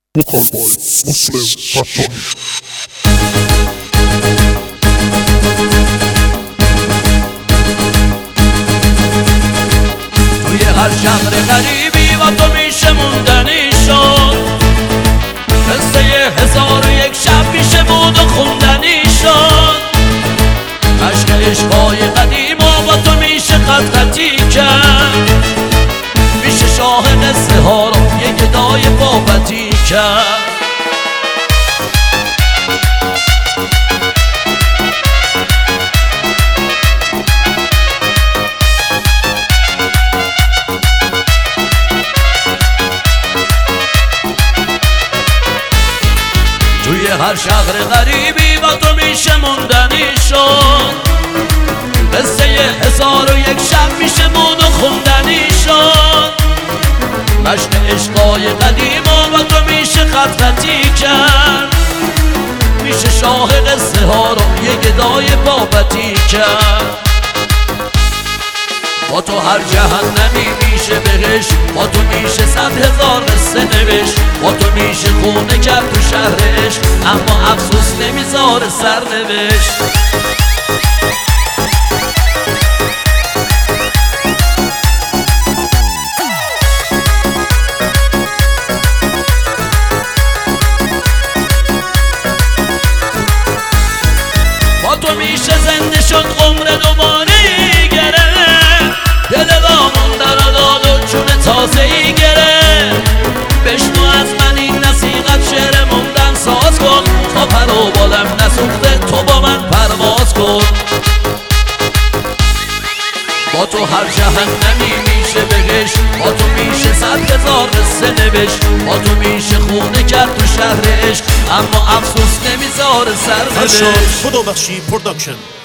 Vocal boy, Muslim Fatoni. توی هر شهر غریبی با تو میشه موندنی شد، قصه 1001 شب میشه بود و خوندنی شد. عشق عشقای قدیما با تو میشه خط خطی کرد، میشه شاه قصه ها رو یه گدای بابتی کرد. توی هر شهر غریبی با تو میشه موندنی شد، قصه 1001 شب میشه بود و خوندنی شد. مشق عشقای قدیما با تو میشه خط خطی کرد، میشه شاه قصه ها رو یه گدای بابتی کرد. با تو هر جهنمی میشه بهشت، با تو میشه 100,000 قصه نوشت. با تو میشه خونه کرد تو شهرش، اما افسوس نمیذاره سرنوشت. با تو میشه زنده شد عمر دوباره ای گرفت، دل وامون در داد و جون تازه ای گرفت. بشنو از من این نصیحت شعر موندن ساز کن، تا پر و بالم نسوخته تو با من پرواز کن. با تو هر جهنمی میشه بهشت، با تو میشه 100,000 قصه نوشت. با تو میشه خونه کرد تو شهر عشق، اما افسوس نمیذاره سرنوشت. فرشاد خدابخشی پروداکشن.